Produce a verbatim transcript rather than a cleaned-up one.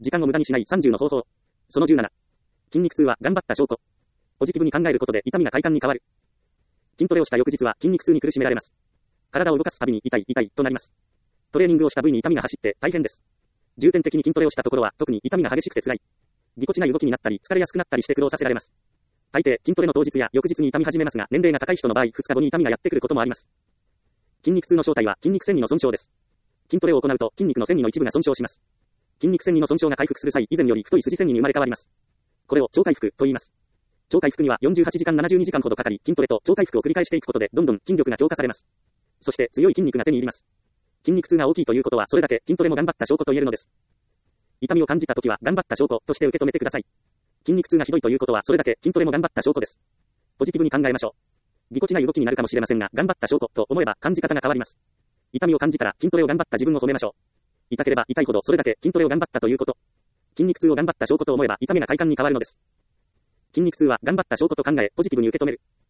時間を無駄にしないさんじゅうの方法。そのじゅうなな。筋肉痛は頑張った証拠。ポジティブに考えることで痛みが快感に変わる。筋トレをした翌日は筋肉痛に苦しめられます。体を動かすたびに痛い痛いとなります。トレーニングをした部位に痛みが走って大変です。重点的に筋トレをしたところは特に痛みが激しくて辛い。ぎこちない動きになったり疲れやすくなったりして苦労させられます。大抵筋トレの当日や翌日に痛み始めますが、年齢が高い人の場合ふつかごに痛みがやってくることもあります。筋肉痛の正体は筋肉線維の損傷です。筋トレを行うと筋肉の線維の一部が損傷します。筋肉線維の損傷が回復する際、以前より太い筋線維に生まれ変わります。これを超回復と言います。超回復にはよんじゅうはちじかんななじゅうにじかんほどかかり、筋トレと超回復を繰り返していくことでどんどん筋力が強化されます。そして強い筋肉が手に入ります。筋肉痛が大きいということはそれだけ筋トレも頑張った証拠と言えるのです。痛みを感じたときは頑張った証拠として受け止めてください。筋肉痛がひどいということはそれだけ筋トレも頑張った証拠です。ポジティブに考えましょう。ぎこちない動きになるかもしれませんが、頑張った証拠と思えば感じ方が変わります。痛みを感じたら筋トレを頑張った自分を褒めましょう。痛ければ痛いほどそれだけ筋トレを頑張ったということ。筋肉痛を頑張った証拠と思えば痛みが快感に変わるのです。筋肉痛は頑張った証拠と考え、ポジティブに受け止める。